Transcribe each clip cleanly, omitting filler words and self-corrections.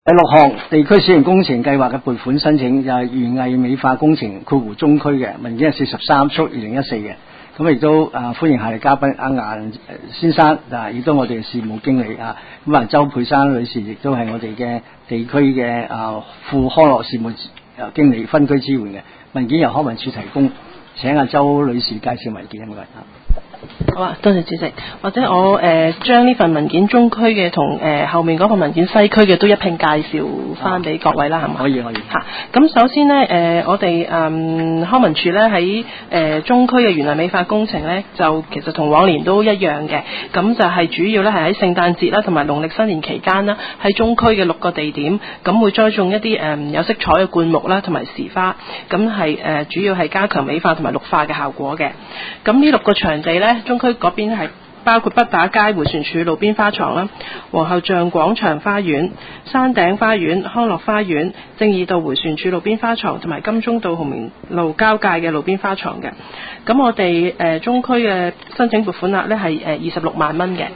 第6項地區小型工程計劃嘅撥款申請就係園藝美化工程括弧中區嘅文件係43/2014嘅，咁亦都歡迎下列嘉賓顏先生亦都我哋嘅事務經理咁周佩珊女士亦都係我哋嘅地區嘅副康樂事務經理分區支援嘅文件由康文署提供，請周女士介紹文件。唔該。 好啊，多謝主席。或者我將呢份文件中區嘅同後面嗰份文件西區嘅都一併介紹翻俾各位啦，係嘛？ 可以。 咁首先呢，我哋康文署呢喺中區嘅園藝美化工程呢，就其實同往年都一樣嘅。咁就係主要呢係喺聖誕節啦，同埋農曆新年期間啦，喺中區嘅6個地點，咁會栽種一啲有色彩嘅灌木啦，同埋時花。咁係主要係加強美化同埋綠化嘅效果嘅。咁呢6個場地呢，中區嗰邊係包括北打街迴旋處路邊花床啦、皇后像廣場花園、山頂花園、康樂花園、正義道迴旋處路邊花床同埋金鐘道紅棉路交界嘅路邊花床嘅。咁我哋中區嘅申請撥款額呢係26萬蚊嘅。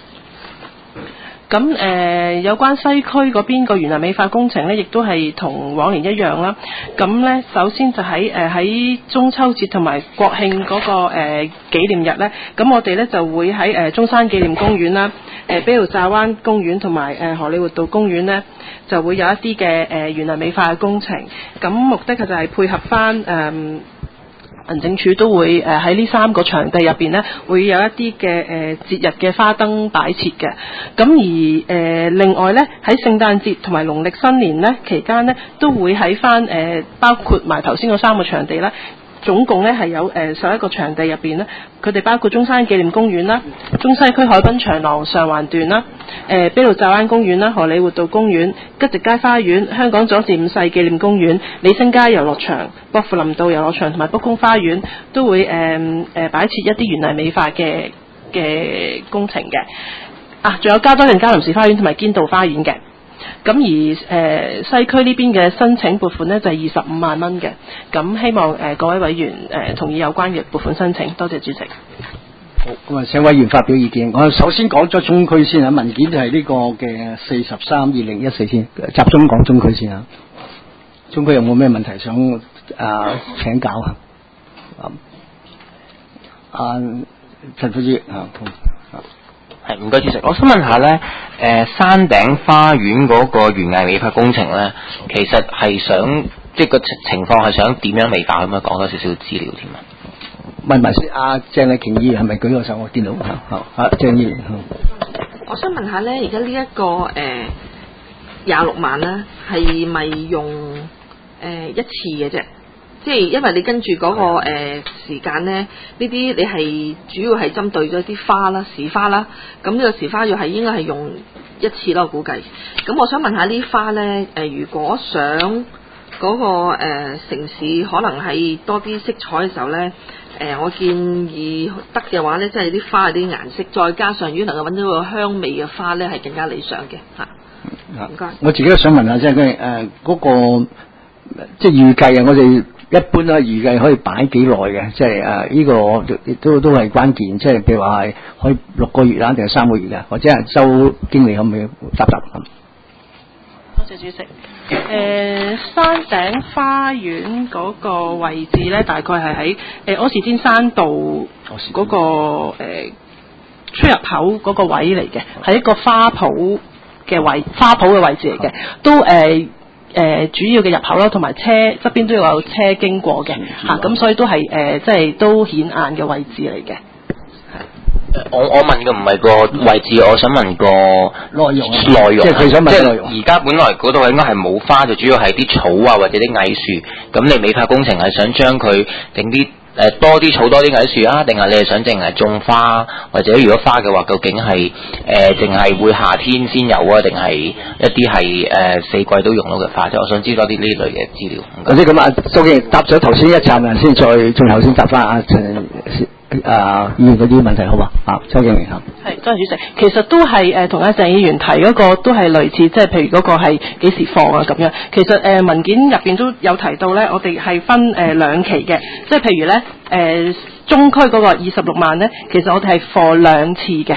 咁有關西區嗰邊個園藝美化工程呢，亦都係同往年一樣啦。咁呢，首先就喺中秋節同埋國慶嗰個紀念日呢，咁我哋呢就會喺中山紀念公園啦、卑路乍灣公園同埋荷里活道公園呢，就會有一啲嘅園藝美化嘅工程。咁目的就係配合翻民政處都會喺呢3個場地入邊呢，會有一啲嘅節日嘅花燈擺設嘅。咁而另外呢，喺聖誕節同埋農曆新年呢期間呢，都會喺翻包括埋頭先嗰3個場地啦。總共呢係有11個場地入邊呢，佢哋包括中山紀念公園啦、中西區海濱長廊上環段啦、卑路乍灣公園啦、荷里活道公園、吉直街花園、香港佐治5世紀念公園、李星街遊樂場、薄扶林道遊樂場同埋卜公花園都會擺設一啲園藝美化嘅工程嘅。仲有加多利嘉臨時花園同埋堅道花園嘅。咁而西區呢邊嘅申請撥款呢，就係25萬蚊嘅。咁希望各位委員同意有關嘅撥款申請。多謝主席。 好，咁啊，請委員發表意見。我首先講咗中區先文件就係呢個嘅43/2014先，集中講中區先中區有冇咩問題想請教陳副主席係，唔該主席，我想問下咧，山頂花園嗰個園藝美化工程咧，其實係想即係個情況係想點樣美化，可唔可以講多少少資料添啊？ 問埋先，鄭麗瓊議員係咪舉個手？我見到鄭議員。 我想問下咧，而家呢一個26萬咧，係咪用一次嘅啫？即係因為你跟住嗰個時間咧，呢啲你係主要係針對咗啲花啦、時花啦。咁呢個時花要係應該係用一次咯，我估計。咁我想問下呢花咧，如果想嗰個城市可能係多啲色彩嘅時候咧，我建議得嘅話咧，即係啲花啲顏色，再加上如果能夠揾到個香味嘅花咧，係更加理想嘅嚇。唔該。我自己都想問下，即係嗰個即係預計我哋。一般咧預計可以擺幾耐嘅，即係呢個都係關鍵，即係譬如話係可以6個月啦，定係3個月嘅，或者係周經理可唔可以答？ 多謝主席。山頂花園嗰個位置咧，大概係喺柯士甸山道嗰個出入口嗰個位嚟嘅，係一個花圃嘅位置嚟嘅，都主要嘅入口啦，同埋車側邊都有車經過嘅咁所以都係即係都顯眼嘅位置嚟嘅。 我問嘅唔係個位置，我想問個內容，即係佢想問內容。而家本來嗰度應該係冇花，就主要係啲草或者啲蟻樹。咁你美化工程係想將佢整啲多啲草多啲蟻樹啊，定係你係想淨係種花，或者如果花嘅話，究竟係淨係會夏天先有啊，定係一啲係4季都用到嘅花？即係我想知多啲呢類嘅資料。 或者咁周經理答咗頭先一陣先再最後先答翻陳議員嗰啲問題好嘛？周經理係，多謝主席。其實都係同鄭議員提嗰個都係類似，即係譬如嗰個係幾時放啊咁樣。其實文件入邊都有提到咧，我哋係分2期嘅，即係譬如咧中區嗰個26萬咧，其實我哋係放2次嘅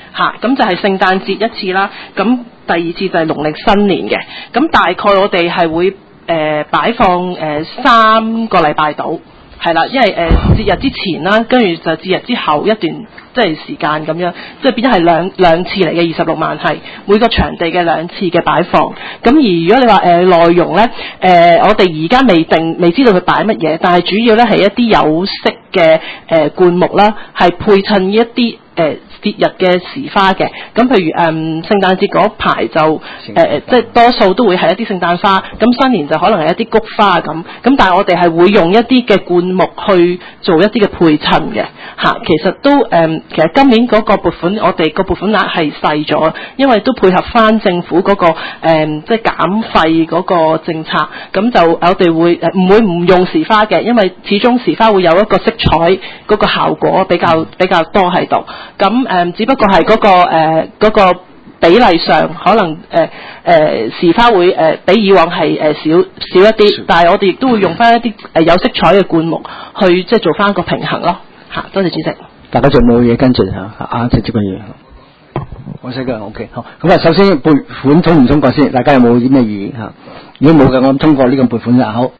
咁就係聖誕節一次啦，咁第二次就係農曆新年嘅，咁大概我哋係會擺放3個禮拜到。係啦，因為節日之前啦，跟住就節日之後一段即係時間咁樣，即係變咗係兩次嚟嘅26萬係每個場地嘅2次嘅擺放。咁而如果你話內容咧，我哋而家未知道佢擺乜嘢，但係主要咧係一啲有色嘅灌木啦，係配襯一啲節日嘅時花嘅。咁譬如聖誕節嗰排就即係多數都會係一啲聖誕花，咁新年就可能係一啲菊花咁。咁但係我哋係會用一啲嘅灌木去做一啲嘅配襯嘅其實都其實今年嗰個撥款，我哋個撥款額係細咗，因為都配合翻政府嗰個即係減費嗰個政策，咁就我哋會唔用時花嘅，因為始終時花會有一個色彩嗰個效果比較多喺度。咁只不過係嗰個比例上可能時花會比以往係少一啲，但係我哋亦都會用翻一啲有色彩嘅灌木去即係做翻個平衡咯。多謝主席。 大家仲冇嘢跟進直接嘅嘢。我識嘅 OK 好。咁首先撥款通唔通過先？大家有冇啲咩意見？如果冇嘅，我通過呢個撥款就好。